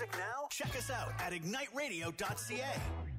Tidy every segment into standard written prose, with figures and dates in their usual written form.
music now? Check us out at igniteradio.ca.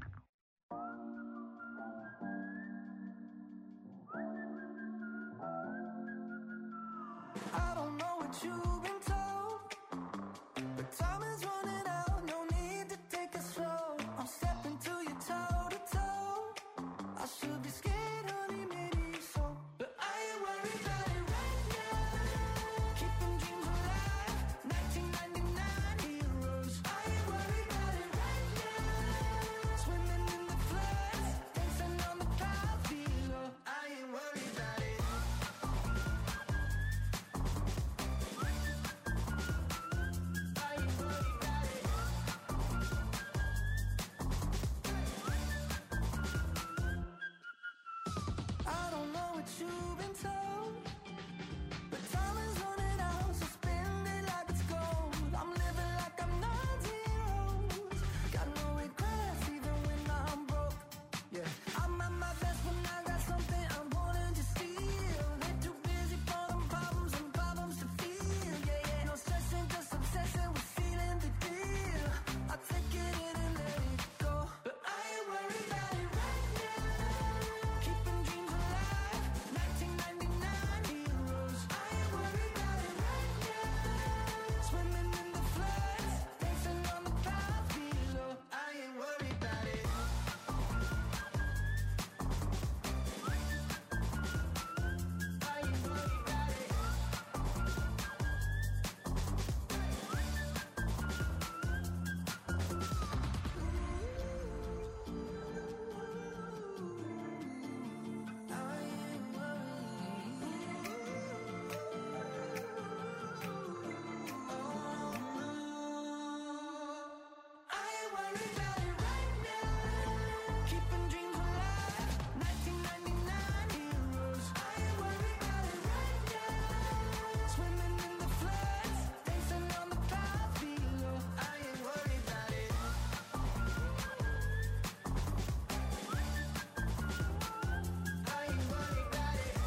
I don't know what you've been told, but time is running out, no need to take it slow. I'm stepping to you toe to toe. I should be scared, honey, maybe so, but I ain't worried about it right now. Keeping dreams alive, 1999 heroes. I ain't worried about it right now. Swimming in the floods, dancing on the cloud below. I ain't worried about it. I don't know what you've been told, but time is running out, so spend it like it's gold. I'm living like I'm not zeros. Got no regrets even when I'm broke. Yeah, I'm at my best when I got something I'm wanting to steal. They're too busy for them problems and problems to feel. Yeah, yeah, no stressing, just obsessing with feeling the deal. I take it in and let it go, but I ain't worried about it right now. Keeping dreams alive, 1999 heroes. I ain't worried about it right now. Swimming in the floods, dancing on the clouds below. I ain't worried about it. I ain't worried about it. I ain't worried about it right now. Keeping dreams alive, 1999 heroes. I ain't worried about it right now. Swimming in the floods, dancing on the clouds below. I ain't worried about it. I ain't worried about it.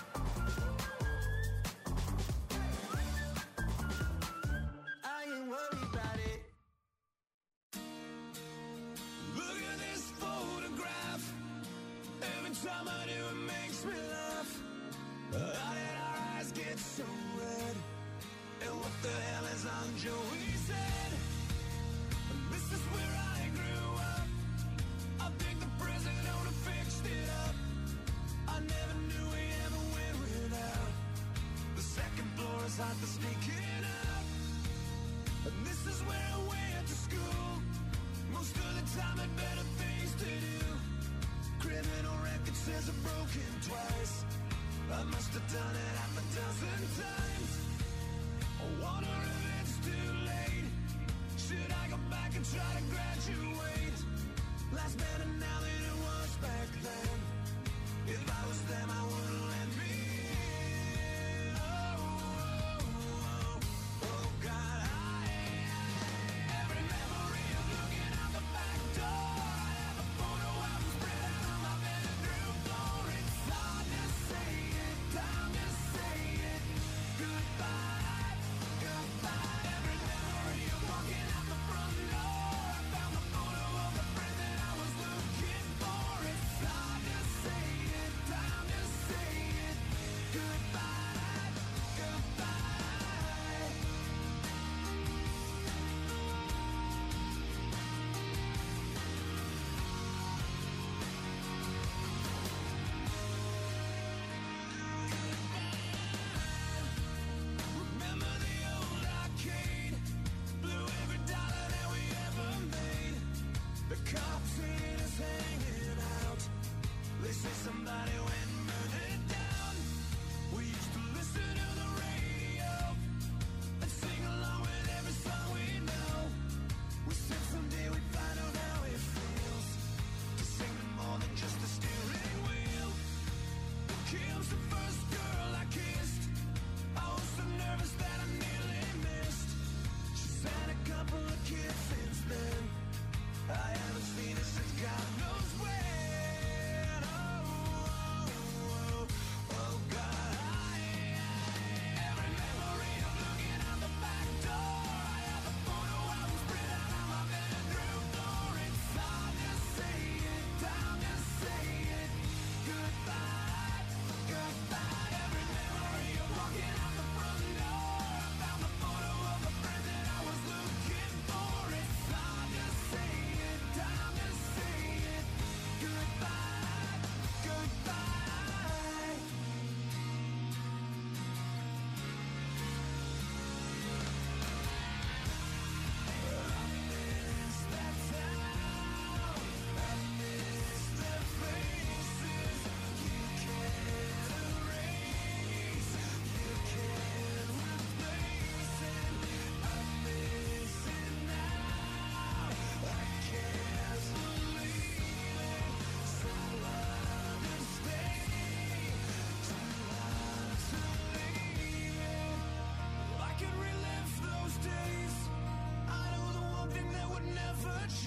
I ain't worried about it. Look at this photograph. Every time I do it makes me laugh. How did our eyes get so red? And what the hell is on Joey's head? This is where I grew up. I think the present owner fixed it up. I never knew we ever went without. The second floor is hot for sneaking up. And this is where I went to school. Most of the time had better things to do. Criminal record says I've broken twice. I must have done it half a dozen times. I wonder if it's too late. Should I go back and try to graduate? Life's better now than it was back then. If I was them, I wouldn't let me in. Oh, God, every memory of looking out the back door. I have a photo album spread out on my bedroom floor. It's hard to say it, time to say it. Goodbye, goodbye. Every memory of walking out the front door. I found the photo of the friend that I was looking for. It's hard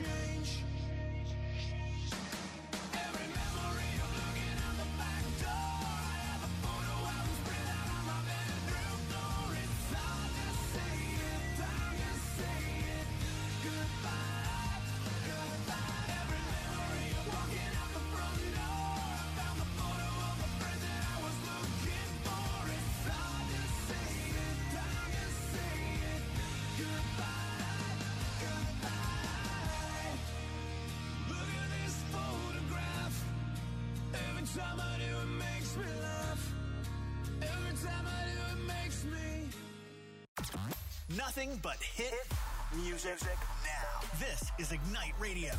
change. Every memory of looking out the back door. I have a photo album spread out on my bedroom floor. It's hard to say it, time to say it. Goodbye, goodbye. Every memory of walking out the front door. I found the photo of a friend that I was looking for. It's hard to say it, time to say it. Goodbye, goodbye. Look at this photograph. Every time I do it makes me laugh. Every time I do it makes me. Nothing but hit music now. This is Ignite Radio.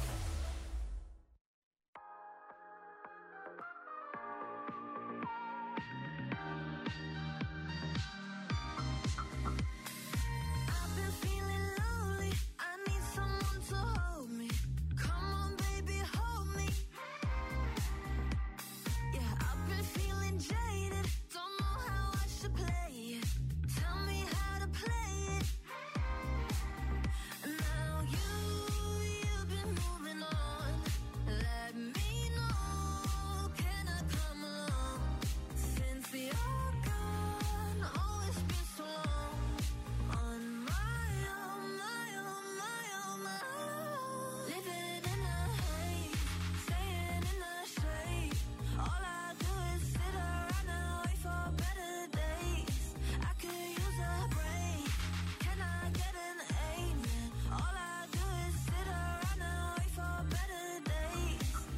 I've been feeling lonely. I need someone to hold me. Come on, baby, hold me. Yeah, I've been feeling jaded. Don't know how I should play it. Tell me how to play it. Now you've been moving on. Let me know. Can I come along? Since you're gone, oh, it's been so long. On my own, my own, my own, my own. Living in a haze, staying in the shade. All I do is sit around and wait for better days. I could use a break. Can I get an amen? All I do is sit around and wait for better days.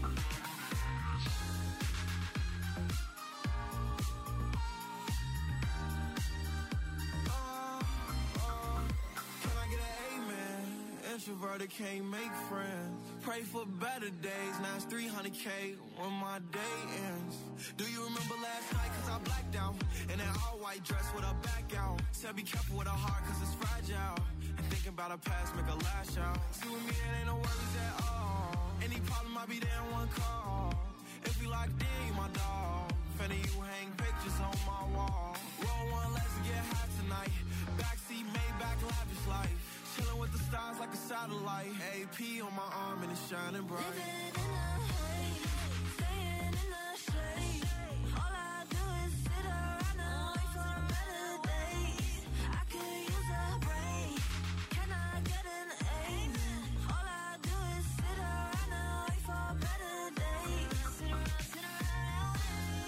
Can I get an amen? Introverted can't make friends. Pray for better days. Now it's 300K when my day ends. Do you remember last night? Cause I blacked out. In an all white dress with a back out. Said be careful with a heart cause it's fragile. And thinking about a past make a lash out. See with me it ain't no worries at all. Any problem I'll be there in one call. If we locked in, you my dog. Fanny, you hang pictures on my wall. Roll one, let's get high tonight. Backseat, Maybach, lavish life. Chilling with the stars like a satellite. AP on my arm and it's shining bright. Living in a haze, staying in the shade. All I do is sit around and wait for better days. I could use a break. Can I get an amen? All I do is sit around and wait for better days. Sit around,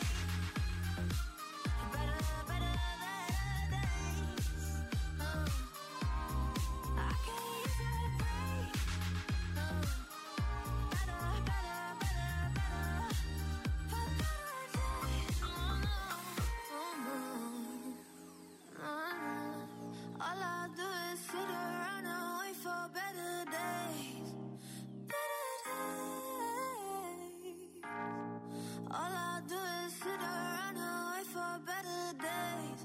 better days. I could use a break. Better all I do is sit around and wait for better days. Better days. All I do is sit around and wait for better days.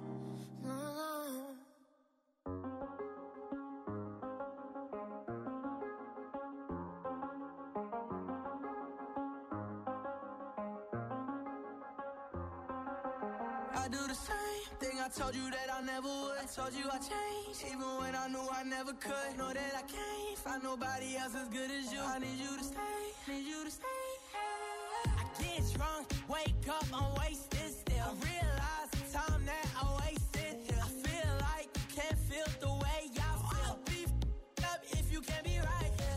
I do the same thing I told you that I never would. I told you I changed, even when I knew I never could. Know that I can't find nobody else as good as you. I need you to stay, need you to stay. I get drunk, wake up, I'm wasted still. I realize the time that I wasted here. I feel like you can't feel the way I feel. I'll be f***ed up if you can't be right here.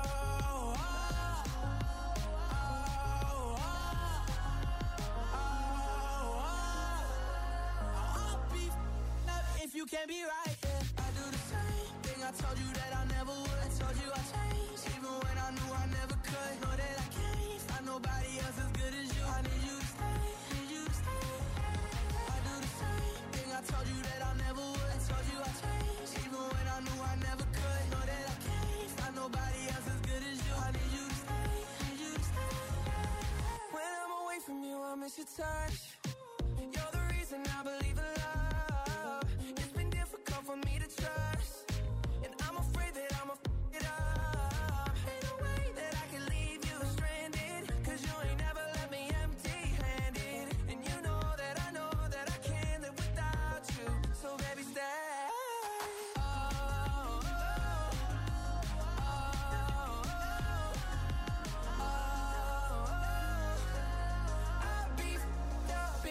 If you can't be right, yeah. I do the same thing I told you that I never would. I told you I changed, even when I knew I never could. Know that I can't find nobody else as good as you. I need you to stay, need you to stay. I do the same thing I told you that I never would. I told you I changed, even when I knew I never could. Know that I can't find nobody else as good as you. I need you to stay, need you to stay. When I'm away from you, I miss your touch. You're the reason I believe in love. For me to trust, and I'm afraid that I'ma f*** it up. Ain't no way that I can leave you stranded, cause you ain't never left me empty-handed. And you know that I can't live without you. So baby, stay. Oh, oh, oh, oh,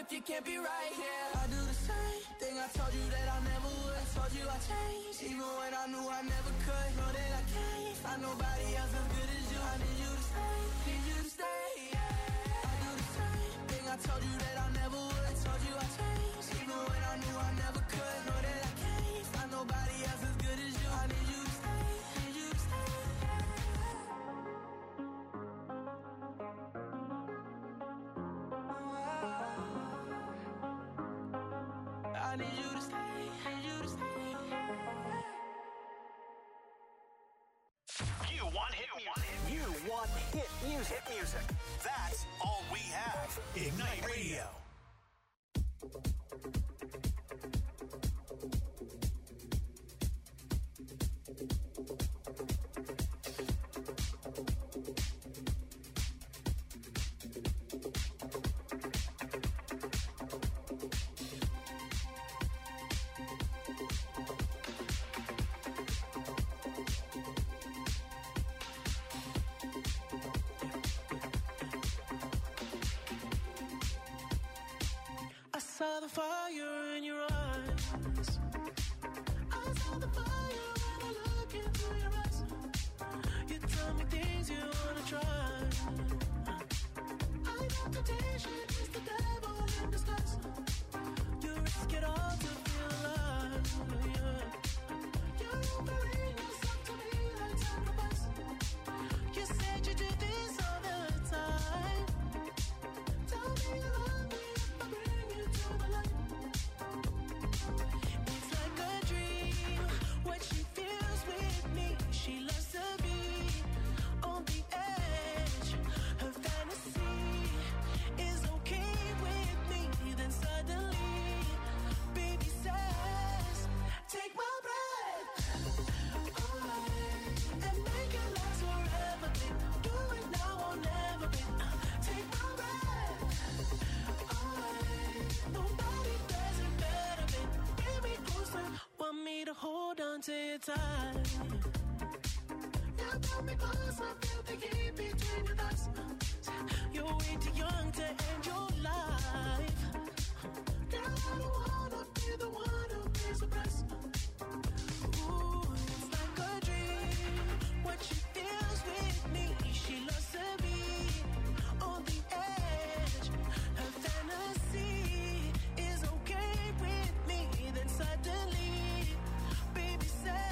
if you can't be right here. I do the same thing I told you that I never would. I told you I changed, even when I knew I never could. Know that I can't find nobody else as good as you. I need you to stay, need you to stay, yeah. I do the same thing I told you that I never would. I told you I changed, even when I knew I never could. Know that I can't find nobody else as good as you. I need you to stay, need you to stay, I need you to stay, need you to stay. You want hit music. You want hit music. Hit music. That's all we have. Ignite Radio. I saw the fire in your eyes. I saw the fire when I look into your eyes. You tell me things you wanna try. I know temptation is the devil in disguise. You risk it all to feel alive, yeah. You're offering yourself to me like sacrifice. You said you do this all the time. Tell me you love me if I bring you to the light. It's like a dream, what she feels with me. She loves to be on the edge. Her fantasy is okay with me. Then suddenly, baby says, take my breath away and make it last forever, babe. Do it now or never, babe. Take my breath away. Nobody does it better, babe. Bring me closer, want me to hold on to you tight. Yeah, pull me closer, feel the heat between your thighs. You're way too young to end your life. Girl, I don't wanna be the one who pays the price. Ooh, it's like a dream, what she feels with me. She loves to be on the edge. Her fantasy is okay with me. Then suddenly, baby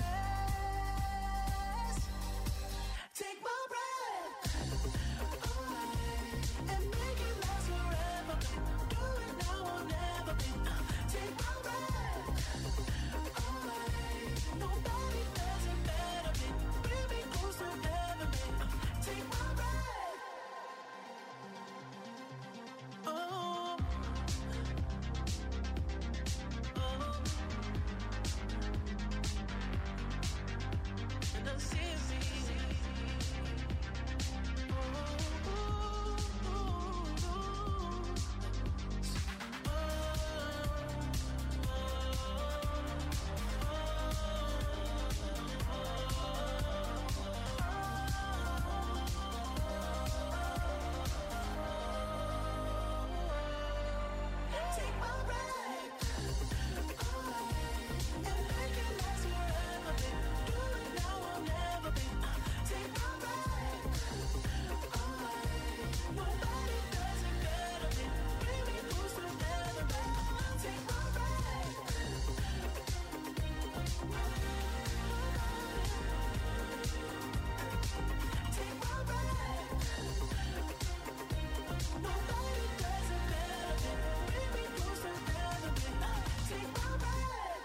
says, take my breath away and make it last forever, babe. Do it now or never, babe. Take my breath away. Nobody does it better, babe. Bring me closer, ever, babe. Take my breath. Oh, and I'm serious. Take my breath away and make it last forever, babe. Do it now or never, babe. Take my breath away. Nobody does it better, babe. Bring me closer, ever, babe. Take my breath. Take my breath. Nobody does it better, babe. Bring me closer, ever, babe. Take my breath.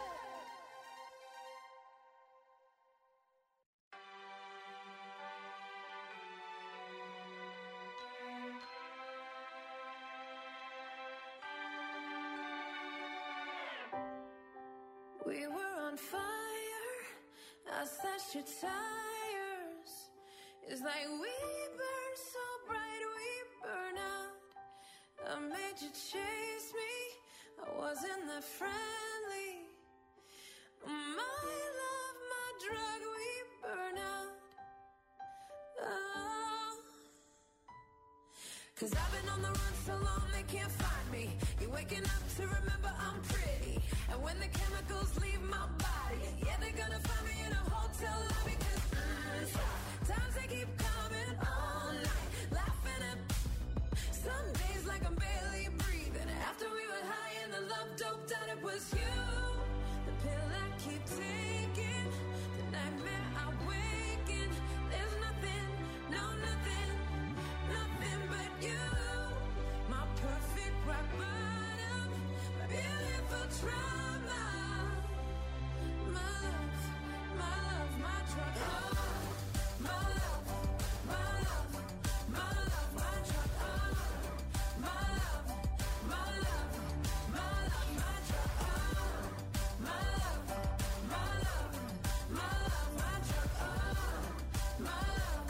We were on fire. I slashed your tires. It's like we burn so bright, we burn out. I made you chase me. I wasn't that friendly. My love, my drug, we burn out. Oh. 'Cause I've been on the run so long they can't find me. You're waking up to remember I'm pretty. And when the chemicals leave my body, yeah, they're gonna find me in a hotel lobby. Cause times they keep coming all night, laughing at some days like I'm barely breathing. After we were high and the love doped out, it was you. The pill I keep taking, the nightmare I wake in. There's nothing, no nothing, nothing but you. My perfect rock bottom, my beautiful trauma. My love, my drug. Oh, my love, my love, my love, my drug. Oh, my love, my love, my love, my drug. Oh, my love, my love, my love, my drug. Oh, my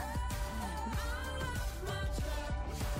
love, my drug.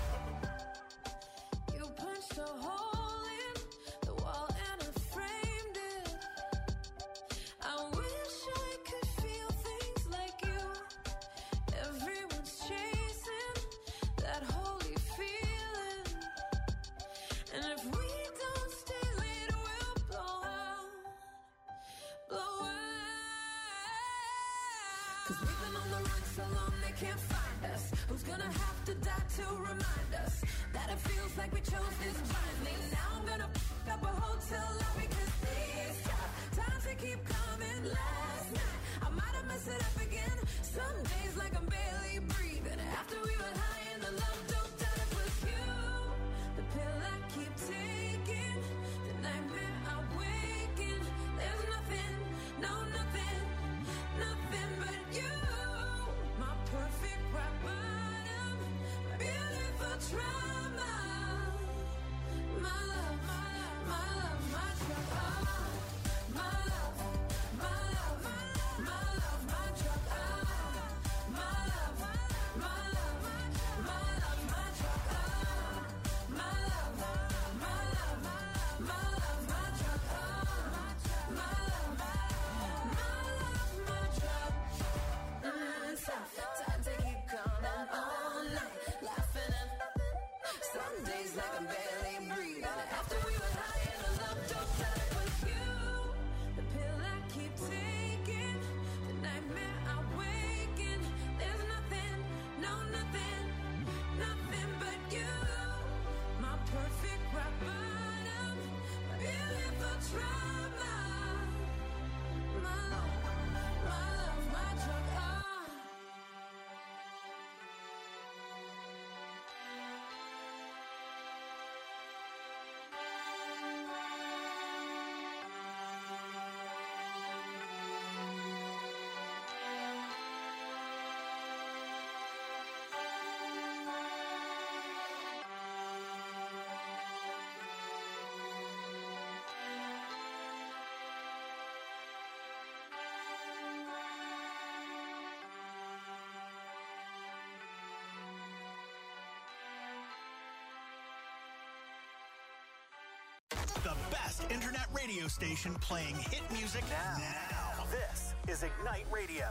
You punched a hole in the wall and I framed it. I wish I could feel things like you. Everyone's chasing that holy feeling. And if we don't stay late, we'll blow out. Blow out. Cause we've been on the run so long they can't find us. Who's gonna have to die to remind us that it feels like we chose this blindly? Now I'm gonna f*** up a hotel lobby. Cause these times they keep coming. Last night I might have messed it up again. Some days like I'm barely breathing. After we were high and the love doped out, it was you. The pill I keep taking, the nightmare I wake in. There's nothing, no nothing, nothing but you. My perfect rock bottom, my beautiful trauma. My love, my love, my love, my drug. Oh, my love, my love, my love, my drug. Oh, my love, my love, my love, my drug. Oh, my love, my love, my love, my drug. Oh, my love, my drug. Times they keep coming all night, laughing at some days like I'm barely breathing. After we were high and the love doped out, it was you. The pill I keep taking, the nightmare I wake in. There's nothing, no nothing, nothing but you. My perfect rock bottom, my beautiful trauma. My love, my drug. Oh. The best internet radio station playing hit music now. This is Ignite Radio.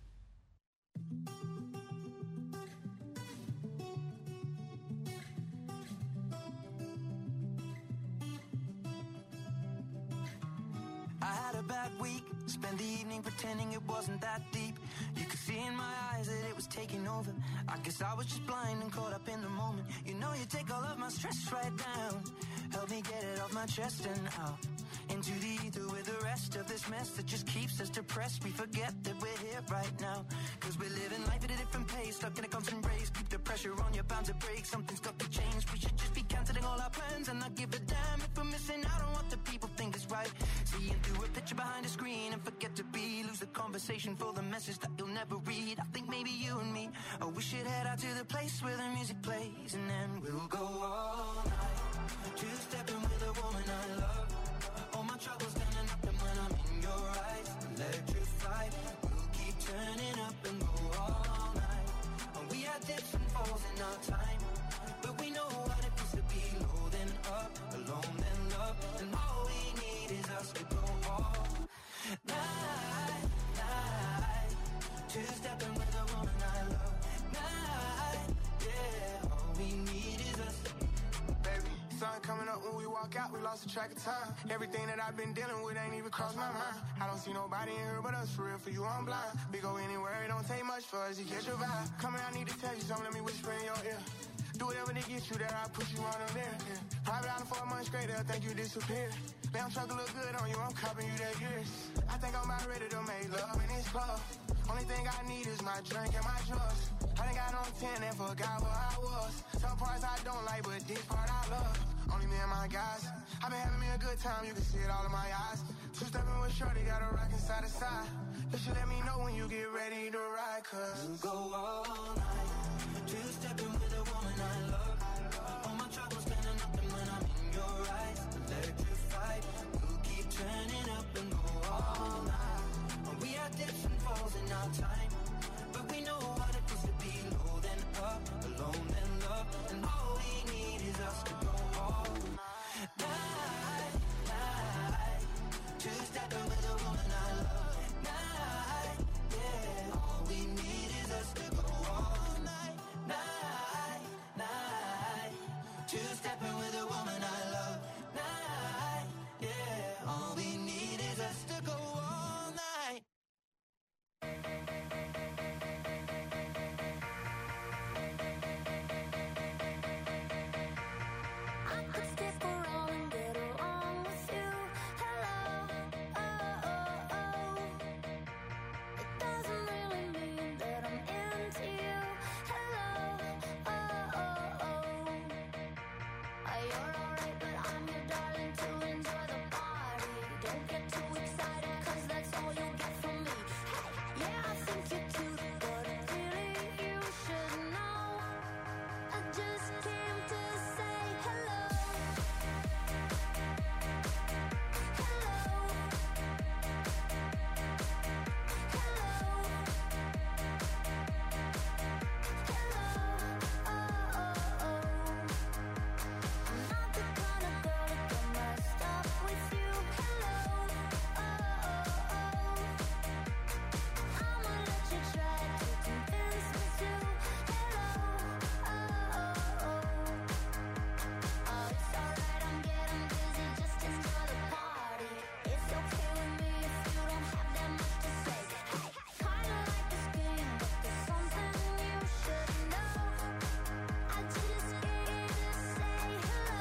I had a bad week, spent the evening pretending it wasn't that deep. You could see in my eyes that it was taking over. I guess I was just blind and caught up in the moment. You know you take all of my stress right down. Help me get it off my chest and out into the ether with the rest of this mess that just keeps us depressed. We forget that we're here right now, cause we're living life at a different pace, stuck in a constant race. Keep the pressure on, you're bound to break. Something's got to change. We should just be cancelling all our plans and not give a damn if we're missing out on what the people think is right. Seeing through a picture behind a screen and forget to be, lose the conversation for the message that you'll never read. I think maybe you and me, oh, we should head out to the place where the music plays, and then we'll go all night, two-stepping with a woman I love. All my troubles gonna nothing when I'm in your eyes. Electrified, we'll keep turning up and go all night. And we had dips and falls in our time, but we know what it feels to be low then up, alone then love. And all we need is us to go all night, night. Two-stepping with a woman I love. Night, yeah, all we need is us. up when we walk out, we lost the track of time. Everything that I've been dealing with ain't even crossed my mind. I don't see nobody in here but us, for real, for you I'm blind. We go anywhere, it don't take much for us to catch your vibe. Come here, I need to tell you something, let me whisper in your ear. Do whatever to get you there, I'll push you on them there. Yeah. Private island for a month straight, they'll think you disappeared. Damn truck look good on you, I'm copping you that years. I think I'm about ready to make love in this club. Only thing I need is my drink and my drugs. I done got on 10 and forgot where I was. Some parts I don't like, but this part I love. Only me and my guys. I've been having me a good time, you can see it all in my eyes. Two-stepping with Shorty, got a rockin' side to side. You should let me know when you get ready to ride, cause you go all night. Two-stepping with a woman I love. All my troubles standing up and when I'm in your eyes. Electrified, we'll keep turning up and go all night. We had dips and falls in our time, but we know what it is to be low then up, alone then love. And all we need is us to go all night, night. Two-stepping with a woman I love. Night, yeah. All we need is us to go all night, night, night. Two-stepping with a woman I love. Night, yeah. All we need is us to go all night. I could stick around and get along with you. Hello, oh, oh, oh. It doesn't really mean that I'm into you. Hello, oh, oh, oh. You're alright, but I'm your darling to enjoy the party. Don't get too excited, cause that's all you'll get from me. Hey, yeah, I think you're cute, but really you should know. I just came to say hello. Hello. Hello. Oh, oh, oh. I'm not the kind of girl to get messed up with you. Hello. Oh, oh, oh. I'ma let you try to convince me to. Hello. Oh, oh, oh. Oh, it's alright, I'm getting busy, just enjoy the party. It's okay with me if you don't have that much to say. Hey, kinda like this game, but there's something you should know. I just came to say hello.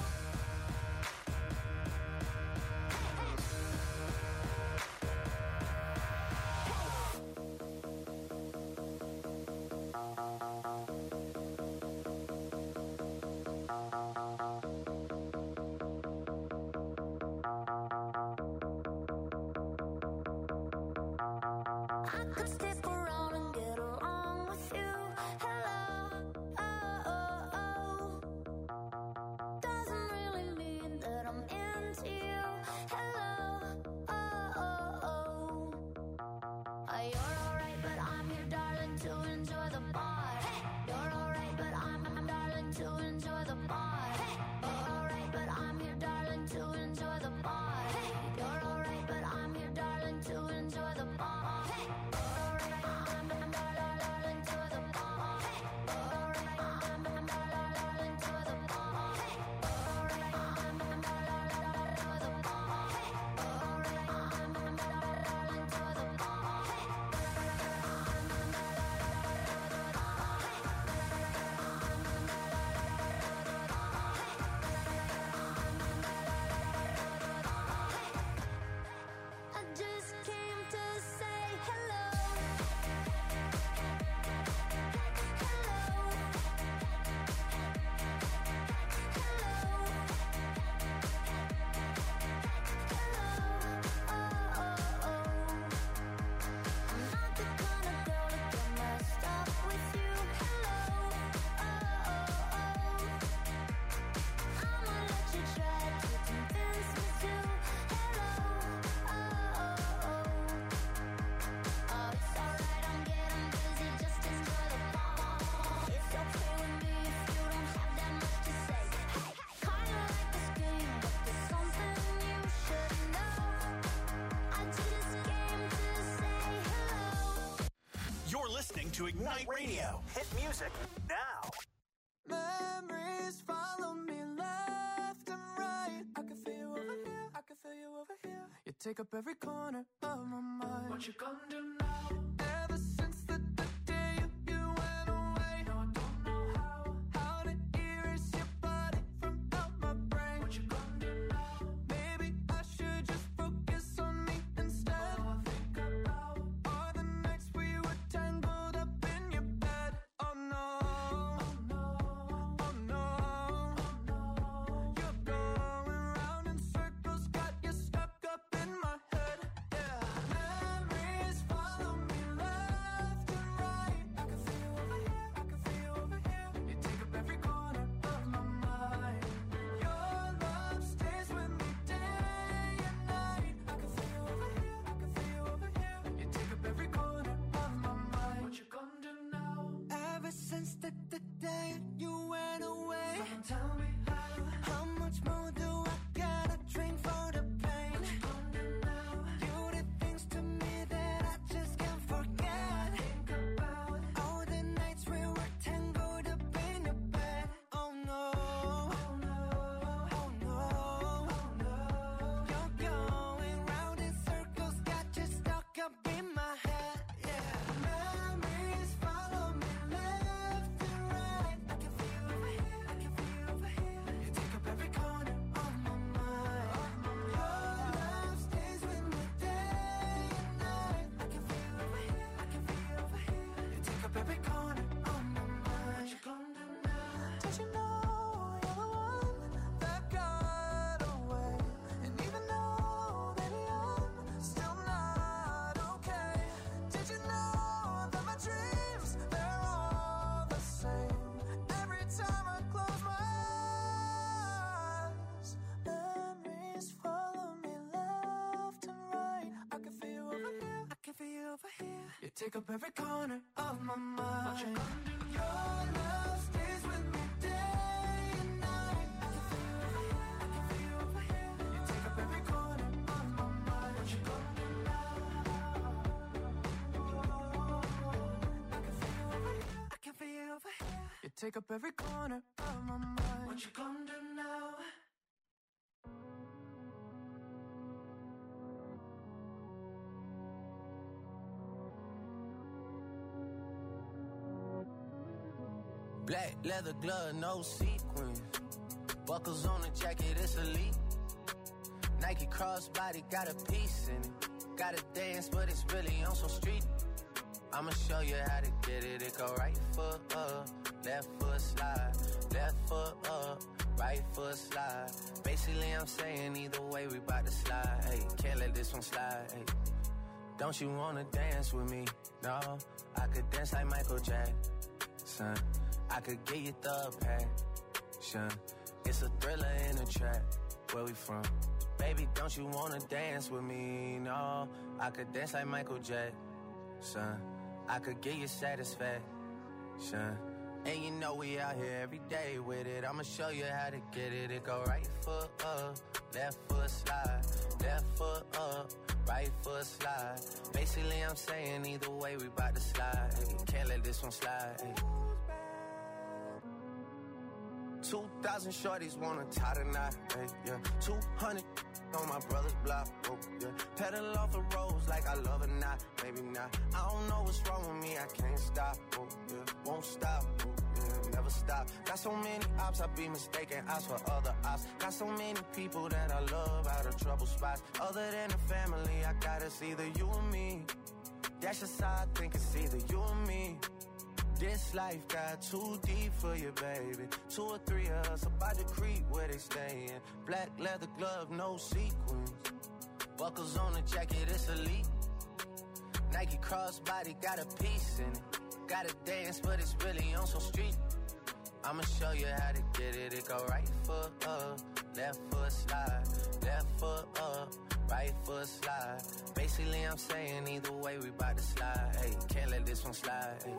I could stick around and get along with you. Hello, oh, oh, oh. Doesn't really mean that I'm into you. Hello, oh, oh, oh. You're alright, but I'm your darling to enjoy the party. You're alright, but I'm darling to enjoy the party. You're alright, but I'm your darling to enjoy the party. You're alright, but I'm your darling to enjoy the party. You're alright, I'm darling to the party. You're alright, I'm darling to the party. You're alright, I'm darling to the party. You're alright, I'm darling to the party. I just came to say hello. Hello. Hello. Hello. Oh, oh, oh. I'm not the kind of girl to get messed up with you. Hello. Oh, oh, oh. I'ma let you try to convince me to. Hello. Oh, oh, oh. Oh, it's alright, I'm getting busy, just enjoy the party. It's okay with me if you don't have that much to say. Hey, kinda like this game, but there's something you should know. I just came to say hello. You're listening to Ignite Radio. Hit music now. Memories follow me left and take up every corner of my mind. What you gonna do now? Ever since the day you went away, no, I don't know how to erase your body from out my brain. What you gonna do now? Maybe I should just focus on me instead. All I think about are the nights we were tangled up in your bed. Oh no, oh no, oh no, oh no. You're going round in circles, got you stuck up in my head. Yeah, memories follow me left and right. I can feel you over here, I can feel you over here. You take up every corner of my mind. Your love stays with me day and night. I can feel you over here, I can feel you over here. You take up every corner of my mind. What you gonna do now? Ever since the day you went away, someone tell me how much more do I gotta drink for the pain? What you gonna do now? You did things to me that I just can't forget. Think about all the nights we were tangled up in your bed. Oh no, oh no, oh no, oh no. You're going round in circles, got you stuck up in my head. Yeah, memories follow me left and right. I can feel you over here, I can feel you over here. You take up every corner of my mind. Your love stays with me day and night. I can feel you over here, I can feel you over here. You take up every corner of my mind. What you gonna do now? Did you know you're the one that got away? And even though, baby, I'm still not okay. Did you know that my dreams, they're all the same? Every time I close my eyes, memories follow me left and right. I can feel you over here, I can feel you over here. You take up every corner of my mind. What you gonna do? Your love stays with me day and night. I can feel you over here, I can feel you over here. You take up every corner of my mind. What you gonna do now? I can feel you over here, I can feel you over here. You take up every corner of my mind. What you gonna do now? Black leather glove, no sequins. Buckles on the jacket, it's elite. Nike crossbody, got a piece in it. Gotta dance, but it's really on some street. I'ma show you how to get it. It go right foot up, left foot slide. Left foot up, right foot slide. Basically, I'm saying either way, we bout to slide. Hey, can't let this one slide. Hey, don't you wanna dance with me? No, I could dance like Michael Jackson. I could get you the passion. It's a thriller in a trap. Where we from? Baby, don't you wanna dance with me? No, I could dance like Michael Jackson. I could get you satisfaction. And you know we out here every day with it. I'ma show you how to get it. It go right foot up, left foot slide. Left foot up, right foot slide. Basically, I'm saying either way, we bout to slide. Hey, can't let this one slide. Hey. 2,000 shorties wanna tie the knot, hey, yeah. 200 on my brother's block, oh, yeah. Pedal off the roads like I love it, not, maybe not. I don't know what's wrong with me, I can't stop, oh, yeah. Won't stop, oh, yeah, never stop. Got so many ops, I be mistaken ops for other ops. Got so many people that I love out of trouble spots. Other than the family, I got it's either you or me. That's just how I think it's either you or me. This life got too deep for you, baby. 2 or 3 of us about to creep where they stayin'. Black leather glove, no sequins. Buckles on the jacket, it's elite. Nike crossbody, got a piece in it. Gotta dance, but it's really on some street. I'ma show you how to get it. It go right foot up, left foot slide. Left foot up, right foot slide. Basically, I'm saying either way, we bout to slide. Hey, can't let this one slide. Hey.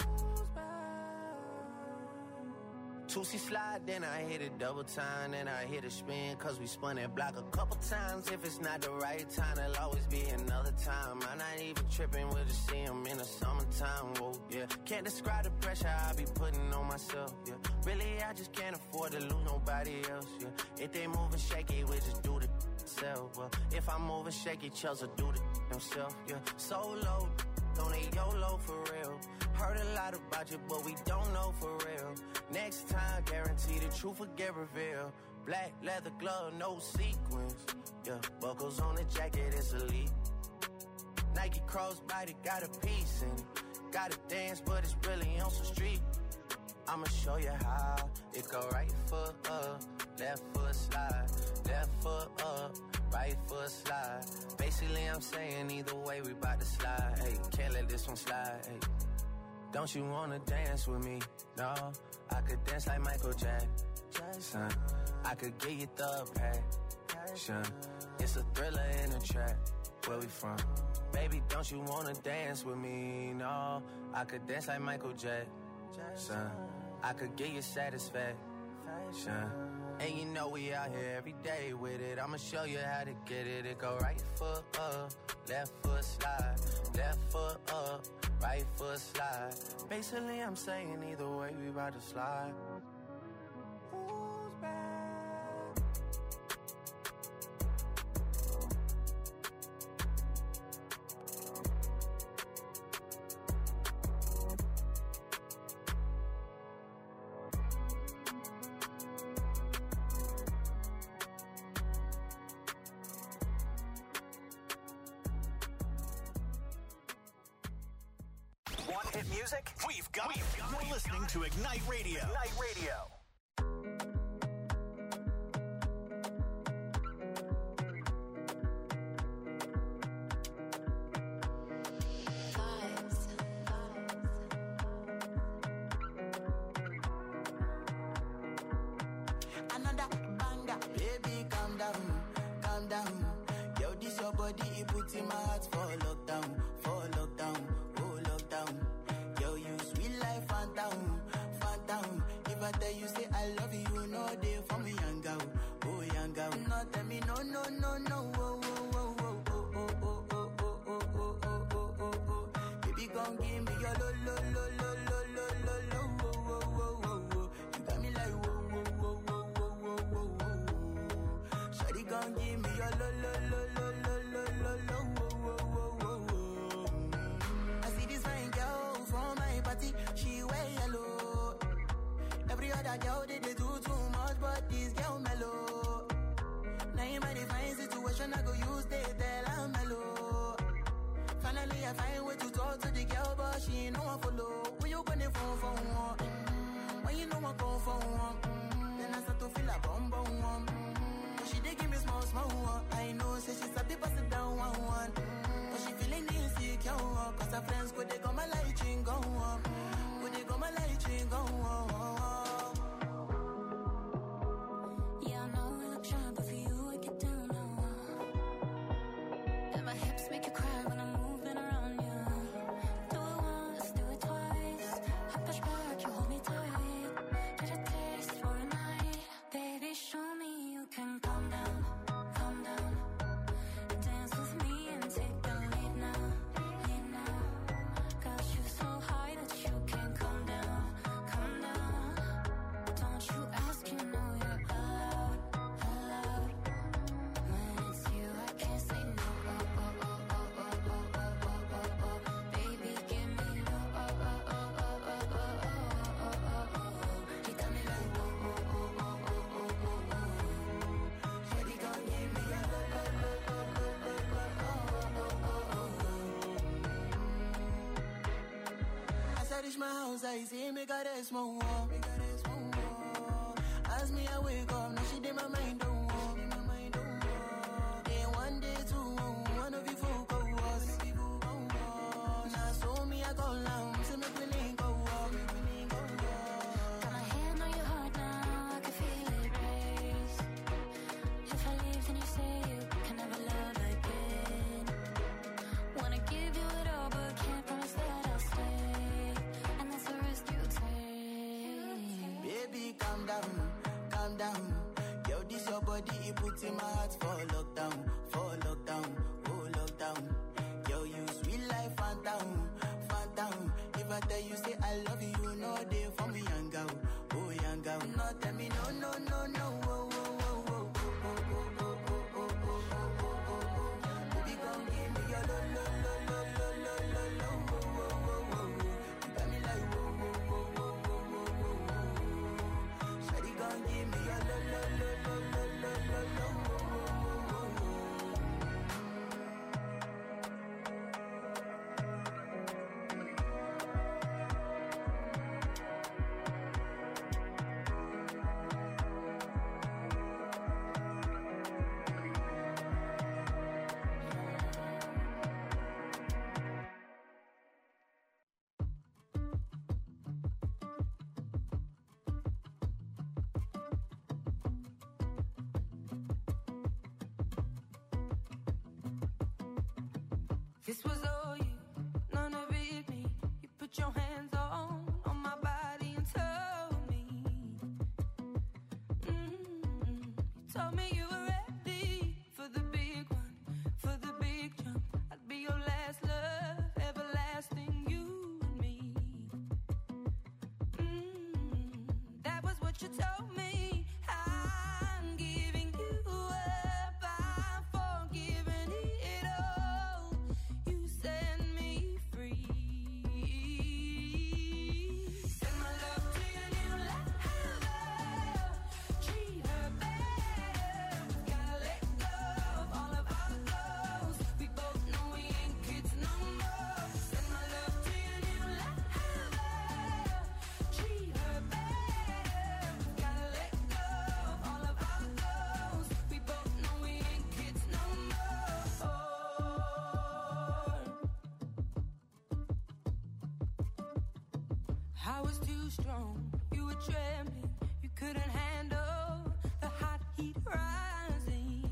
2C slide, then I hit it double time, then I hit a spin, cause we spun that block a couple times. If it's not the right time, there'll always be another time. I'm not even tripping, we'll just see him in the summertime, whoa, yeah. Can't describe the pressure I be putting on myself, yeah. Really, I just can't afford to lose nobody else, yeah. If they moving shaky, we just do the myself. Well, if I'm moving shaky, Chelsea do the himself. Yeah, solo, don't need YOLO for real. Heard a lot about you, but we don't know for real. Next time, guarantee the truth will get revealed. Black leather glove, no sequins. Yeah, buckles on the jacket, it's elite. Nike crossbody got a piece in it. Gotta dance, but it's really on some street. I'ma show you how. It go right foot up, left foot slide. Left foot up, right foot slide. Basically, I'm saying either way, we bout to slide. Hey, can't let this one slide. Hey, don't you wanna dance with me? No, I could dance like Michael Jackson. I could get you the passion. It's a thriller in a track. Where we from? Baby, don't you wanna dance with me? No, I could dance like Michael Jackson. I could get you satisfaction. And you know we out here every day with it. I'ma show you how to get it. It go right foot up, left foot slide. Left foot up, right foot slide. Basically, I'm saying either way, we about to slide. Who's back? Hit music? We've got it. You're listening to Ignite Radio. Ignite Radio. Another banger, baby, calm down, calm down. Yo, this your body, it puts in my heart for lockdown, oh lockdown. If I tell you say I love you, no day for me, young girl, oh young girl. No tell me no, no, no, no, oh, oh, oh, oh, oh, oh, oh, oh, oh, oh, oh, oh, oh, oh. Baby, gon' give me your lo, lo, lo, lo, lo, lo, lo, lo, oh, oh, oh, oh, oh. You got me like whoa, whoa, whoa, whoa, whoa, whoa, whoa, whoa. Shawty gon' give me your lo, lo, lo, lo, lo, lo, lo, lo, oh, oh, oh, oh, oh. I see this fine girl from my party, she wear yellow. Every other girl they do too much, but this girl mellow. Now in my divine situation, I go use they tell I'm mellow. Finally, I find way to talk to the girl, but she ain't no one follow. When you gonna phone for one? When you know I go for one? Then I start to feel a bum bum one. But she dey give me small small one. I know, say she's a bit pass it down one. But she feeling insecure, cause her friends could they go my light ring go on. Could they go my light ring go on. Reach my house, I see me got a small wall. As me I wake up, now she did my mind don't walk. Day one, day two, one of you folk go us. Now so me I go down, so me willing go walk. Got my hand on your heart now, I can feel it race. If I leave, then you say you can never love again. Wanna give you it all, but can't promise that I'll stay. Baby, calm down, calm down. Yo, this your body, it puts in my heart for lockdown, oh lockdown. Yo, you sweet life, phantom, phantom. If I tell you say I love you, no day for me, young girl, oh young girl. No tell me no, no, no, no, oh, oh, oh, oh, oh, oh, oh, oh, oh, oh. This was all you, none of it me. You put your hands on my body and told me. You told me you were ready for the big one, for the big jump. I'd be your last love, everlasting, you and me. That was what you told me. I'm giving you up, I'm forgiving it all. You set me free. Send my love to your new lover. Treat her better. Gotta let go of all of our goals. We both know we ain't kids no more. Send my love to your new lover. Treat her better. Gotta let go of all of our goals. We both know we ain't kids no more. I was too strong, you were trembling, you couldn't handle the hot heat rising.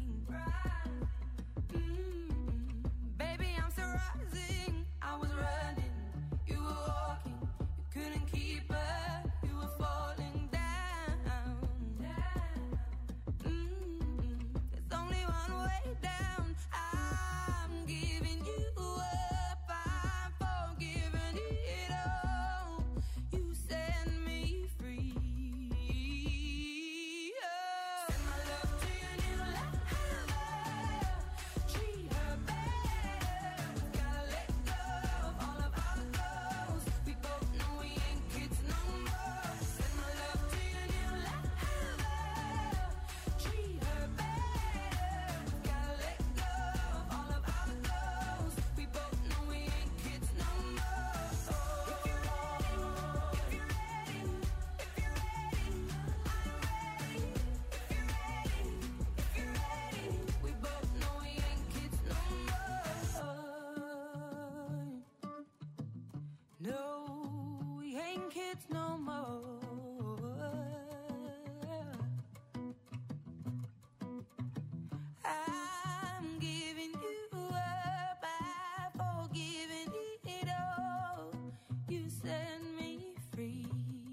Baby, I'm still rising. I was running, you were walking, you couldn't keep up, you were falling down. There's only one way down. I'm giving you up, I'm forgiving it all. You set me free. Send my love to your new lover. Treat her better. Gotta let go of all of our goals. We both know we ain't kids no more. Send my love to your new lover. Treat her better. Gotta let go of all of our goals. We both know we ain't kids no more. If you're ready, if you're ready, if you're ready, I'm ready. If you're ready, if you're ready, we both know we ain't kids no more. No, we ain't kids no more. I'm giving you up, I'm forgiving it all. You set me free.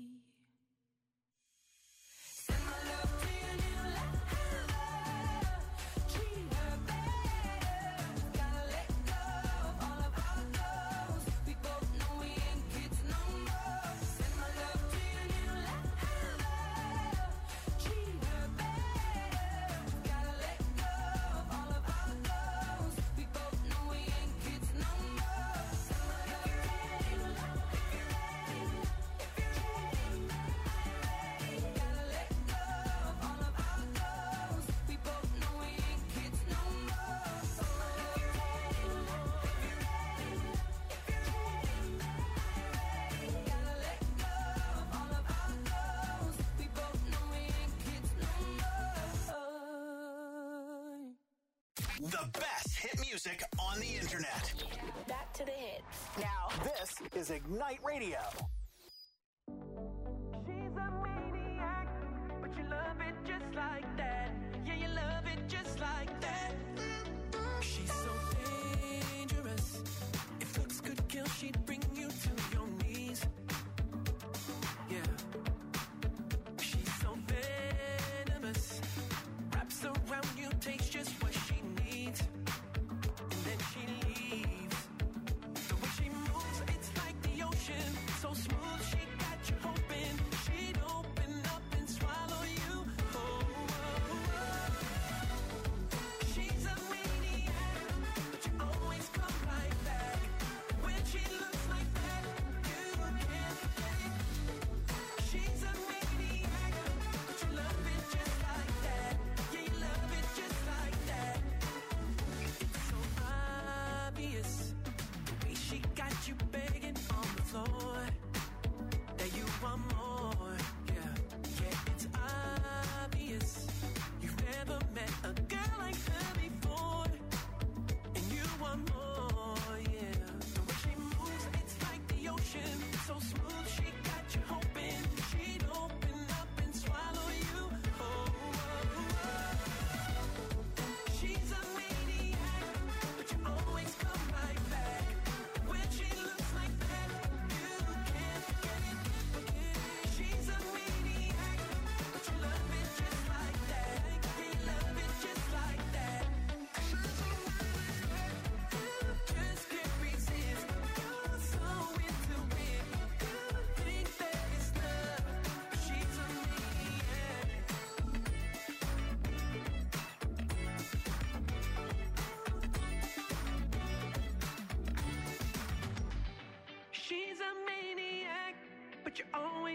Send my love to your new lover. Treat her better. Gotta let go of all of our goals. We both know we ain't kids no more. Send my love to your new lover. Treat her better. Gotta let go of all of our goals. We both know we ain't kids no more. Send my love to your new lover. If you're ready, if you're ready, I'm ready. Gotta let go of all of our goals. We both know we ain't kids no more. If you're ready, if you're ready, if you're ready, I'm ready. Gotta let go of all of our goals. We both know we ain't kids no more. The best hit music on the internet. Back to the hits. Now, this is Ignite Radio. She's a maniac, but you love it just like that. Yeah, you love it just like that. She's so dangerous. If looks could kill, she'd bring you to your knees. Yeah. She's so venomous. Wraps around you, takes just what she needs. And then she leaves. The way she moves, it's like the ocean. So smooth, she got you hoping she'd open up and swallow you. Oh, oh.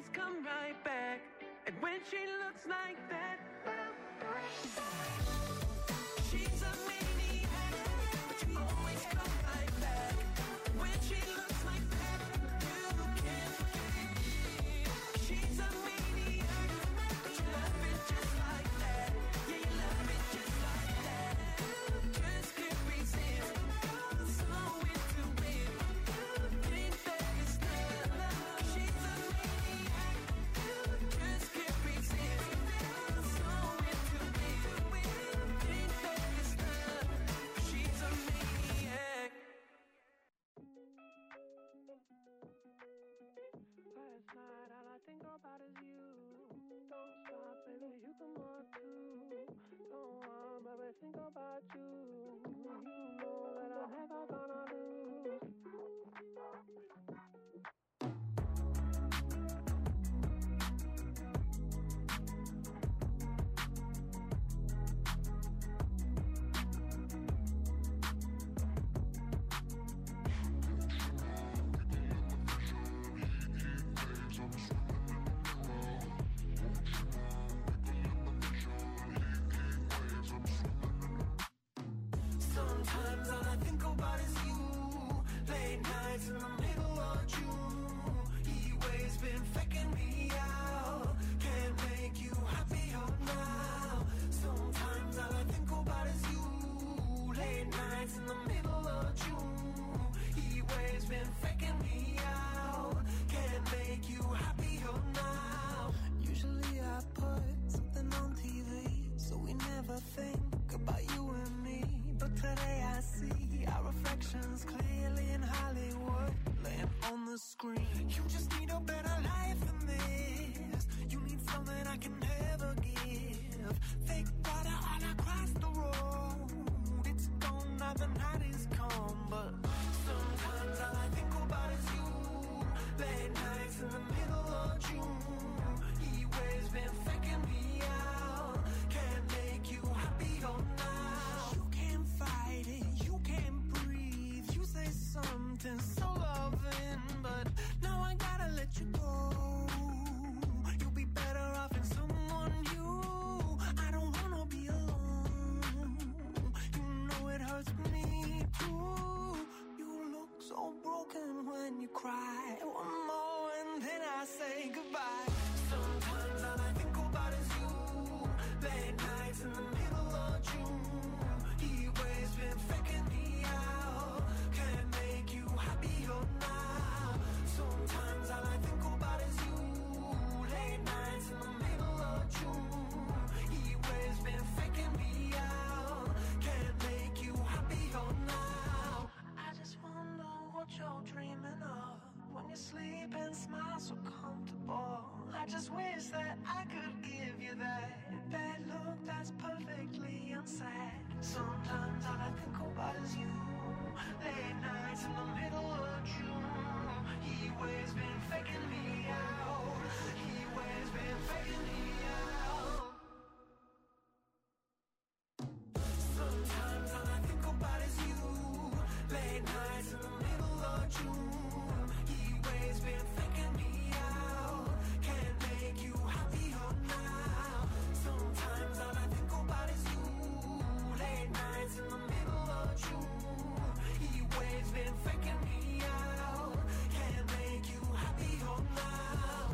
always come right back. And when she looks like that, she's a maniac, but you always come right back. When she looks like that, you can't forget. She's a maniac, but you love it just like that. Yeah, you love it just like that. Just can't resist. You're so into it. You think that it's love. She's a maniac. Just can't resist. You're so into it. You think that it's love. She's a maniac. Last night all I think about is you. Don't stop, baby, you can walk too. Don't want, baby, think about you. You know that I'm never gonna lose. Sometimes all I think about is you. Late nights in the middle of June. He waves been faking me out. Can't make you happier now. Sometimes all I think about is you. Late nights in the middle of June. He waves been faking me out. Can't make you happier now. Usually I put something on TV, so we never think about you and me. But today I see our reflections clearly in Hollywood, laying on the screen. You just need a better life than this. You need something I can never give. Fake water all across the road. It's gone now, the night is come. But sometimes all I think about is you. Late nights in the middle of June. He waves been faking me out. Can't make you happier now. You can't fight it, you can't breathe. You say something so loving, but now I gotta let you go. You'll be better off in someone new. I don't wanna be alone. You know it hurts me too. You look so broken when you cry. One more and then I say goodbye. Sometimes all I think about is you. Late nights in the middle of June. He waves been faking me out. Can't make you happier now. Sometimes all I think about is you. Late nights in the middle of June. He waves been faking me out. Can't make you happier now. I just wonder what you're dreaming of when you sleep and smile so comfortable. I just wish that I could give you that bad look that's perfectly unsaid. Sometimes all I think about is you. Late nights in the middle of June. He waves been faking me out. He waves been faking me out. Sometimes all I think about is you. Late nights in the middle of June. He waves been faking me out. Can't make you happier now. Sometimes all I think about is you. Late nights in the middle of June. He waves been faking me out. Can't make you happier now.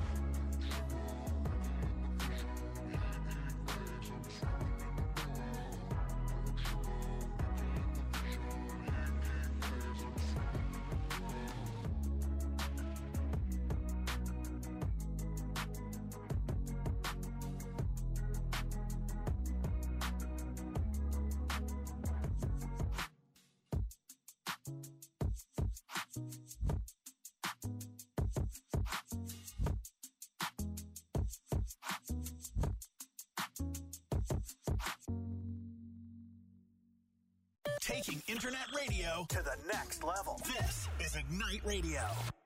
Taking internet radio to the next level. This is Ignite Radio.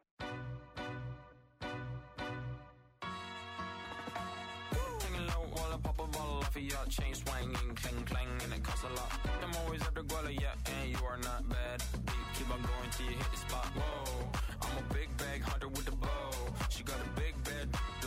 Hanging low while I pop a bottle off of your chain swinging, clang clang, and it costs a lot. I'm always at the guala, yeah, and you are not bad. Keep on going till you hit the spot. Whoa, I'm a big bag hunter with the bow. She got a big bed,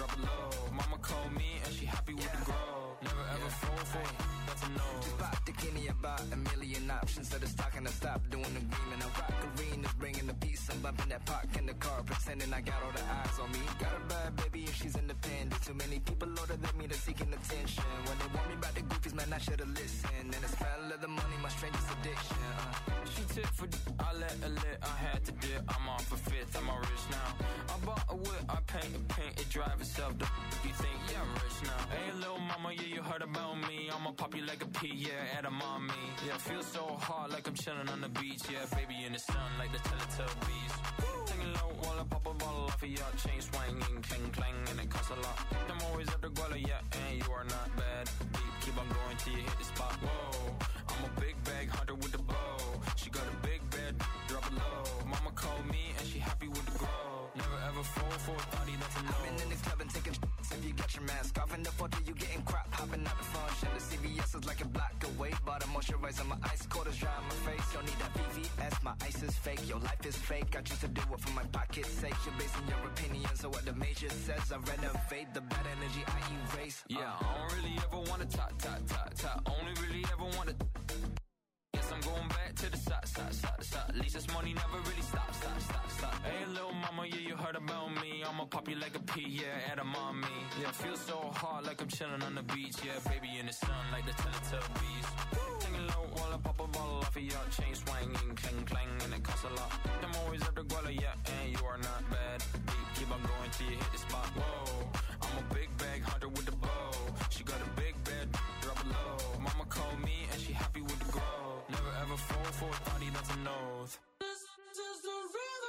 for that's a no. Just pop the Kenny about a million options. So the stock and I stop doing the agreement. I rock arenas, bringing the peace. I'm bumping that park in the car, pretending I got all the eyes on me. Got a bad baby and she's independent. Too many people older than me, they're seeking attention. When they want me about the goofies, man, I should've listened. And it's fell of the money, my strangest addiction. She tip for I let her lit, I had to dip. I'm off a fifth, I'm all rich now. I bought a whip, I paint it drive itself. You think, yeah, I'm rich now. Hey, little mama, yeah, you heard about me. I'ma pop you like a pea, yeah, at a mommy. Yeah, feel so hard like I'm chilling on the beach. Yeah, baby in the sun like the Teletubbies. Taking low while I pop a bottle off of your chain swinging, clang clang, and it costs a lot. I'm always at the guala, yeah, and you are not bad. Deep, keep on going till you hit the spot. Whoa, I'm a big bag hunter with the bow. She got a big bed, drop it low. Mama called me and she happy with the grow. Never ever fall for a thotty, that's a no. I've been in the club and taking shots. If you got your mask off in the photo, you getting crap. Hopping out the function. The CVS is like a block away. Bought a moisturizer, my ice cold is dry on my face. Don't need that VVS, my ice is fake. Your life is fake. I choose to do it for my pocket's sake. You're basing your opinion, so what the major says, I renovate. The bad energy I erase. Yeah, I don't really ever wanna top. Only really ever wanna. Yes, I'm going back to the side. At least this money never really stop. Hey, little mama, yeah, you heard about me. I'ma pop you like a pea, yeah, at a mommy. Yeah, feel so hard like I'm chilling on the beach. Yeah, baby in the sun like the Teletubbies. Taking low while I pop a bottle off of your chain swinging, clang clang, and it costs a lot. I'm always at the guala, yeah, and you are not bad. Deep, keep on going till you hit the spot. Whoa, I'm a big bag hunter with the bow. She got a big bed, drop it low. Mama called me and she happy with the grow. Never ever fall for a thotty, that's a no. This is the rhythm.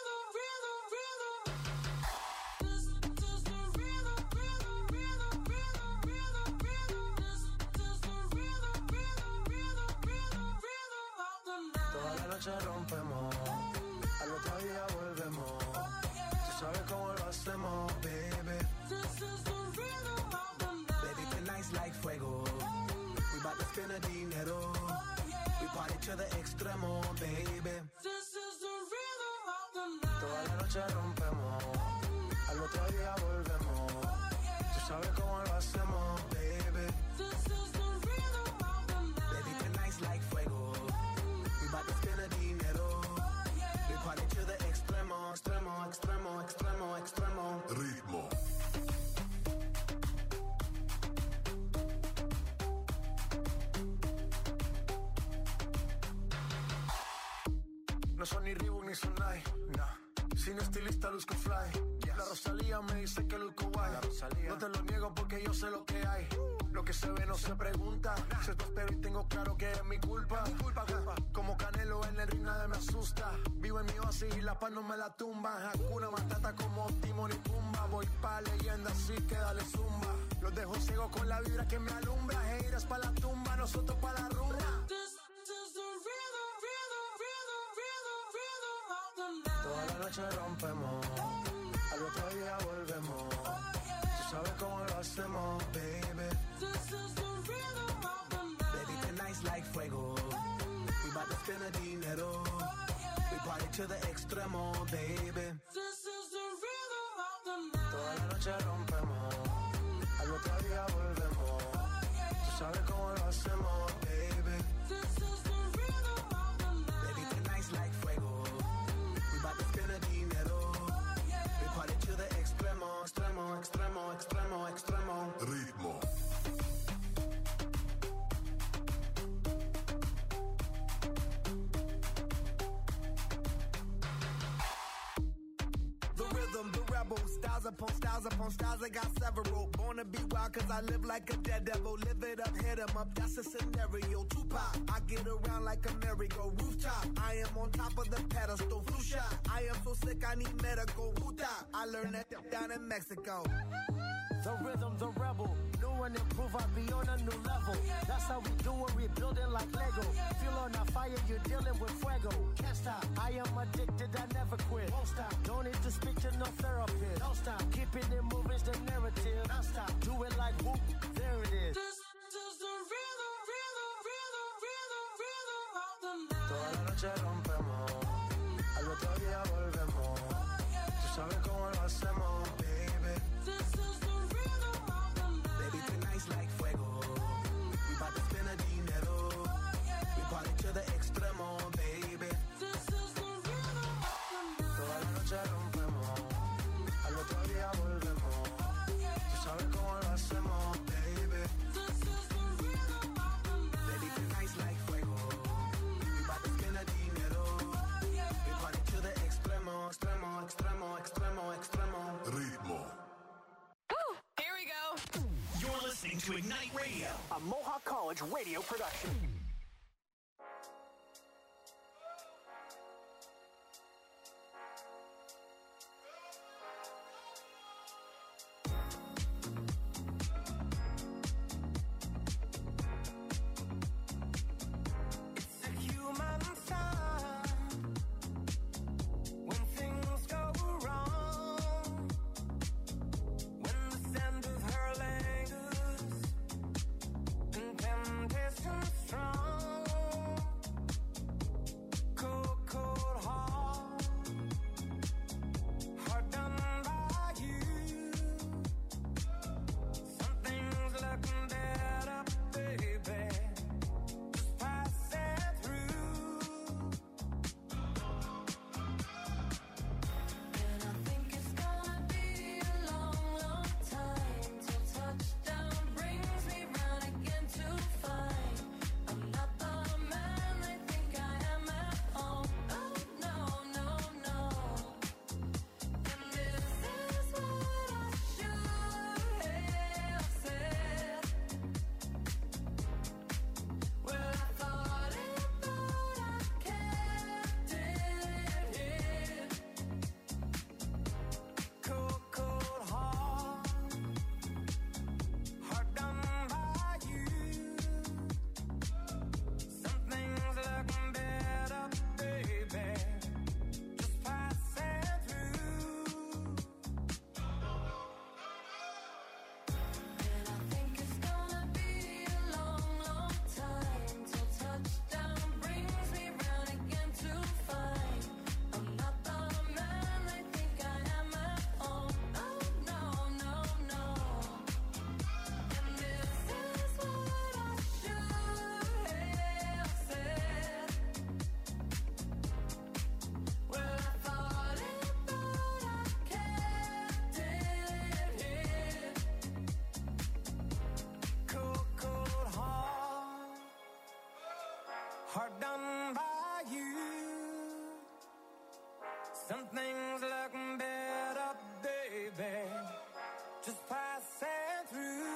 Toda la noche rompemos, al otro día volvemos. Tú sabes cómo lo hacemos, baby. Baby, tonight's like fuego. We bout to spend a dinero. We party to the extremo, baby. Toda la noche rompemos, al otro día volvemos. Tú sabes cómo lo hacemos, baby. Baby, tonight's like fuego. We bout to spend a dinero. We party to the extremo, extremo. Ritmo. No son ni Reebok ni Sonai, no. Sin estilista luzco fly. Yes. La Rosalía me dice que luzco guay. No te lo niego porque yo sé lo que hay. Lo que se ve no se pregunta. Se espero y tengo claro que es mi culpa. Como Canelo en el ring nadie me asusta. Vivo en mi oasis y la paz no me la tumba. Hakuna Matata como Timon y Pumba. Voy pa' leyenda así que dale zumba. Los dejo ciego con la vibra que me alumbra. Heiras pa' la tumba, nosotros pa' la rumba. Toda la noche rompemos, al otro día volvemos. Tú sabes cómo lo hacemos, baby. Baby, tonight's like fuego. We bout to spend a dinero. We party to the extremo, baby. Toda la noche rompemos, al otro día volvemos. Tú sabes cómo lo hacemos, baby. Baby, tonight's like fuego. We bout to spend a dinero. We party to the extremo. Ritmo. The rhythm, the rebel, styles upon styles, I got several. Born to be wild cause I live like a dead devil. Live it up, hit 'em up, that's a scenario. Tupac, I get around like a merry-go. Rooftop, I am on top of the pedestal. Flu shot, I am so sick I need medical. Wuta, I learned that down in Mexico. The rhythm, the rebel. New and improve, I be on a new level. That's how we do it, we building like Lego. Feel on a fire, you're dealing with fuego. Can't stop, I am addicted, I never quit. Won't stop, don't need to speak to no therapist. Don't stop, keeping it moving's the narrative. Don't stop, do it like whoop, there it is. Toda la noche rompemos, al otro día volvemos. Tú sabes cómo lo hacemos, baby. Baby, tonight's like fuego. to Ignite Radio, a Mohawk College radio production. Hard done by you. Some things look better, baby, just passing through.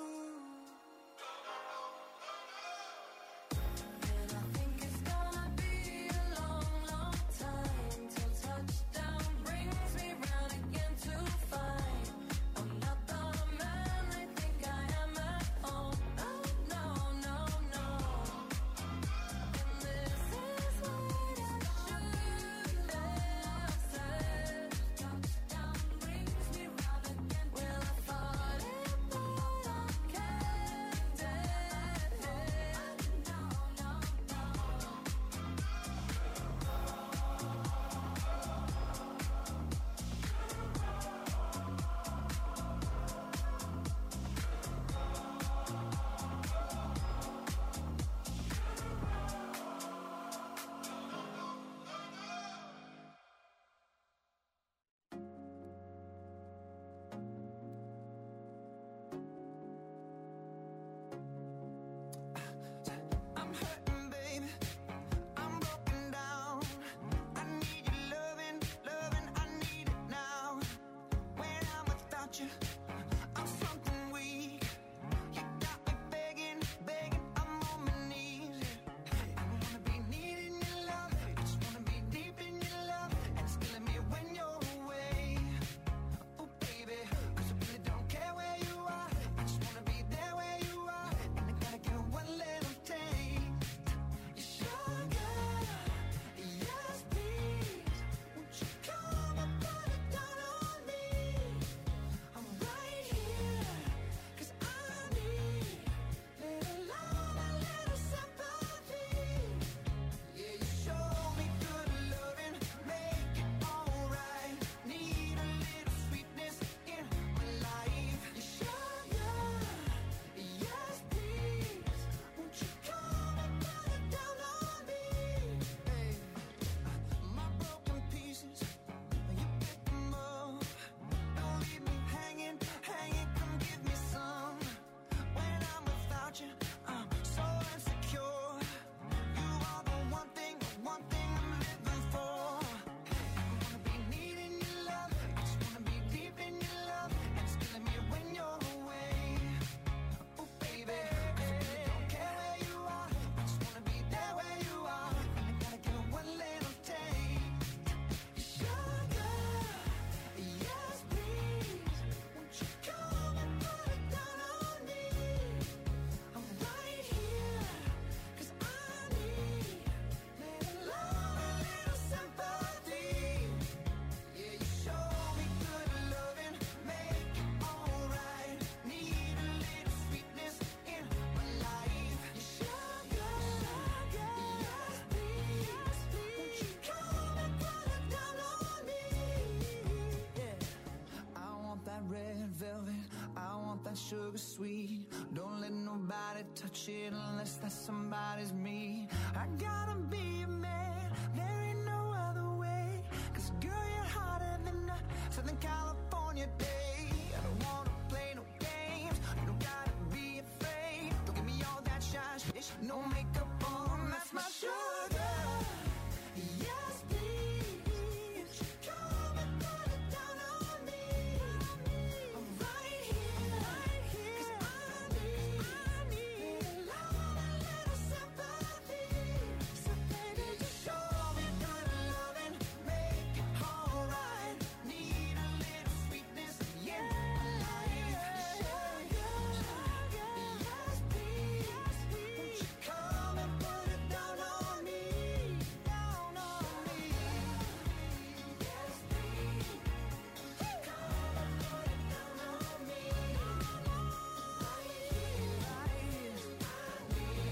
And I think it's gonna be a long, long time till touchdown brings me round again to find I'm not the man I think I am at home. Oh, no, no, no. And this is what I should have said. sugar sweet. Don't let nobody touch it unless that somebody's me. I gotta be a man, there ain't no other way. Cause girl, you're hotter than a Southern California day. I don't wanna play no games, you don't gotta be afraid. Don't give me all that shy shit, no makeup